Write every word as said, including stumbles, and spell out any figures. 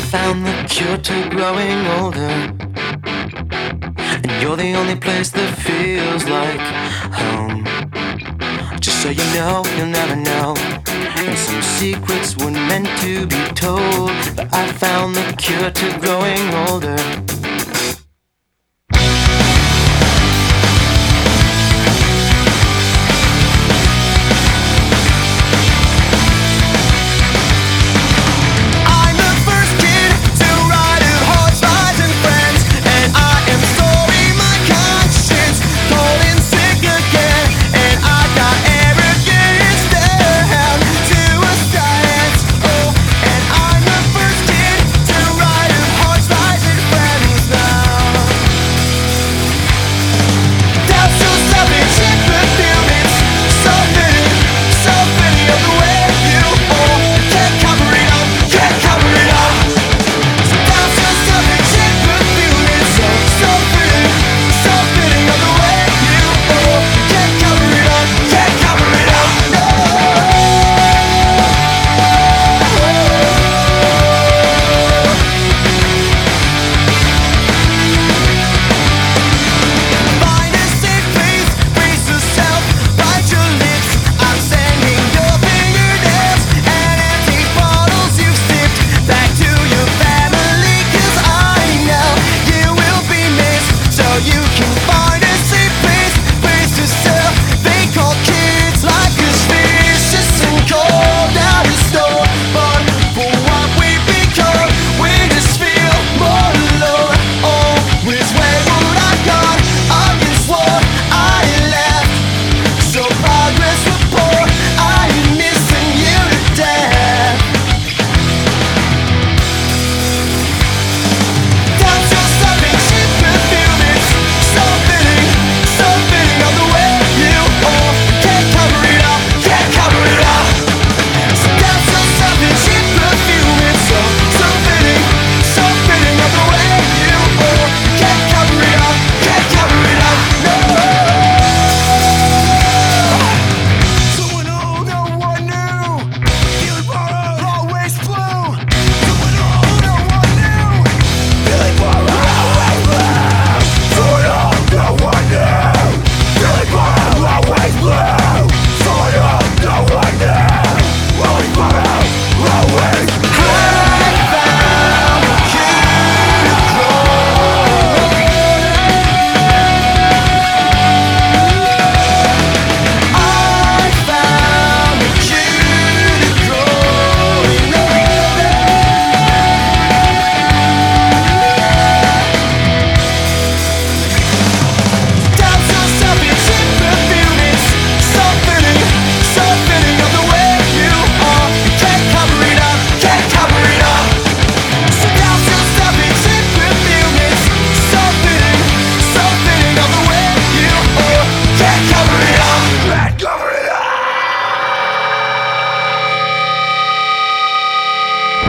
found the cure to growing older, and you're the only place that feels like home. Just so you know, you'll never know, and some secrets weren't meant to be told, but I found the cure to growing older.